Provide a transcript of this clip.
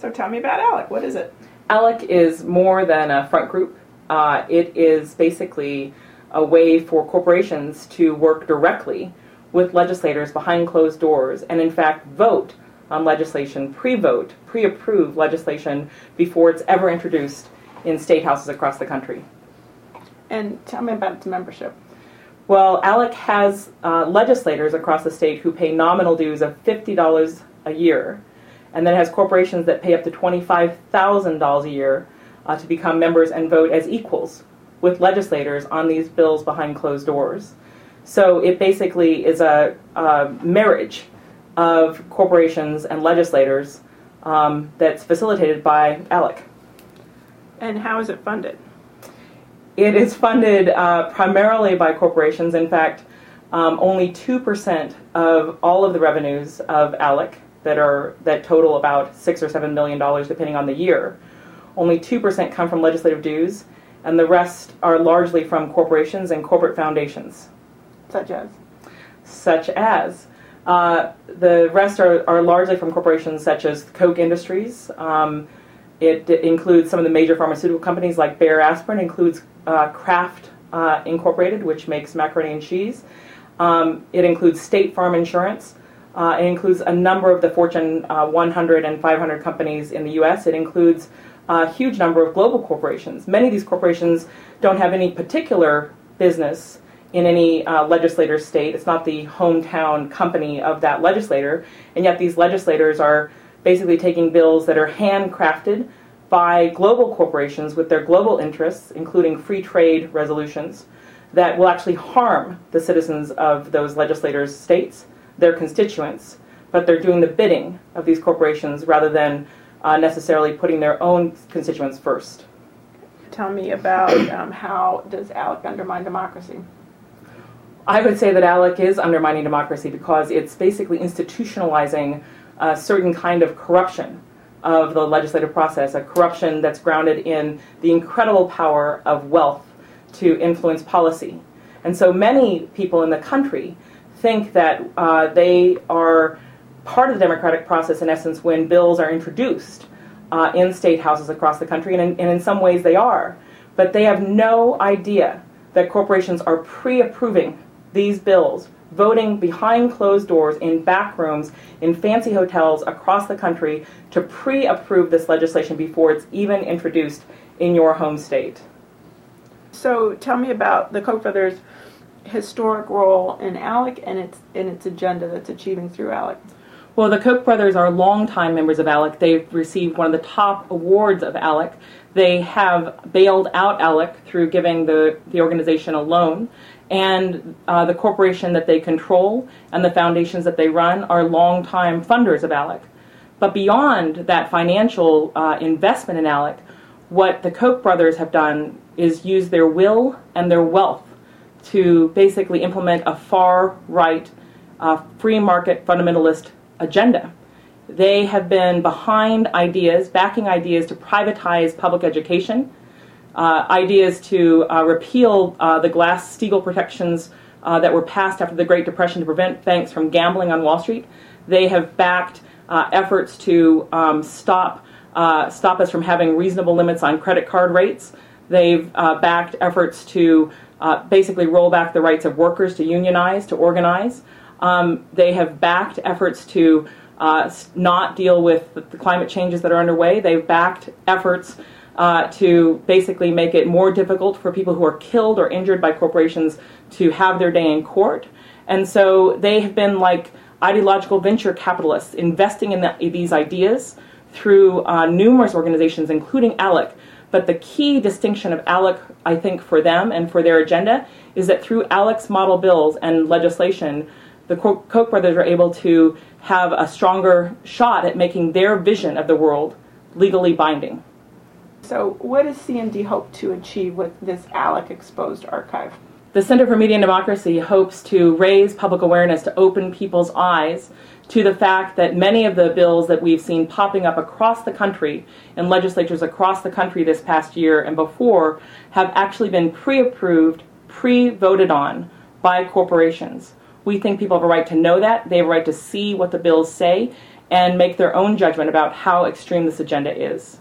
So tell me about ALEC. What is it? ALEC is more than a front group. It is basically a way for corporations to work directly with legislators behind closed doors and, in fact, vote on legislation, pre-vote, pre-approve legislation before it's ever introduced in state houses across the country. And tell me about its membership. Well, ALEC has legislators across the state who pay nominal dues of $50 a year, and then it has corporations that pay up to $25,000 a year to become members and vote as equals with legislators on these bills behind closed doors. So it basically is a marriage of corporations and legislators that's facilitated by ALEC. And how is it funded? It is funded primarily by corporations. In fact, only 2% of all of the revenues of ALEC that total about $6 or $7 million depending on the year, only 2% come from legislative dues, and the rest are largely from corporations and corporate foundations. Such as? The rest are largely from corporations such as Koch Industries. It includes some of the major pharmaceutical companies like Bayer Aspirin, includes Kraft Incorporated, which makes macaroni and cheese. It includes State Farm Insurance. It includes a number of the Fortune 100 and 500 companies in the U.S. It includes a huge number of global corporations. Many of these corporations don't have any particular business in any legislator state. It's not the hometown company of that legislator, and yet these legislators are basically taking bills that are handcrafted by global corporations with their global interests, including free trade resolutions, that will actually harm the citizens of those legislators' states, their constituents, but they're doing the bidding of these corporations rather than necessarily putting their own constituents first. Tell me about how does ALEC undermine democracy? I would say that ALEC is undermining democracy because it's basically institutionalizing a certain kind of corruption of the legislative process, a corruption that's grounded in the incredible power of wealth to influence policy. And so many people in the country think that they are part of the democratic process, in essence, when bills are introduced in state houses across the country, and in some ways they are. But they have no idea that corporations are pre-approving these bills, voting behind closed doors in back rooms in fancy hotels across the country to pre-approve this legislation before it's even introduced in your home state. So tell me about the Koch brothers' historic role in ALEC and its agenda that's achieving through ALEC. Well, the Koch brothers are longtime members of ALEC. They've received one of the top awards of ALEC. They have bailed out ALEC through giving the organization a loan. And the corporation that they control and the foundations that they run are longtime funders of ALEC. But beyond that financial investment in ALEC, what the Koch brothers have done is use their will and their wealth to basically implement a far-right, free market fundamentalist agenda. They have been behind ideas, backing ideas to privatize public education, ideas to repeal the Glass-Steagall protections that were passed after the Great Depression to prevent banks from gambling on Wall Street. They have backed efforts to stop us from having reasonable limits on credit card rates. They've backed efforts to basically roll back the rights of workers to unionize, to organize. They have backed efforts to not deal with the climate changes that are underway. They've backed efforts to basically make it more difficult for people who are killed or injured by corporations to have their day in court. And so they have been like ideological venture capitalists investing in these ideas through numerous organizations, including ALEC. But the key distinction of ALEC, I think, for them and for their agenda is that through ALEC's model bills and legislation, the Koch brothers are able to have a stronger shot at making their vision of the world legally binding. So what does CMD hope to achieve with this ALEC Exposed archive? The Center for Media and Democracy hopes to raise public awareness, to open people's eyes to the fact that many of the bills that we've seen popping up across the country in legislatures across the country this past year and before have actually been pre-approved, pre-voted on by corporations. We think people have a right to know that. They have a right to see what the bills say. and make their own judgment about how extreme this agenda is.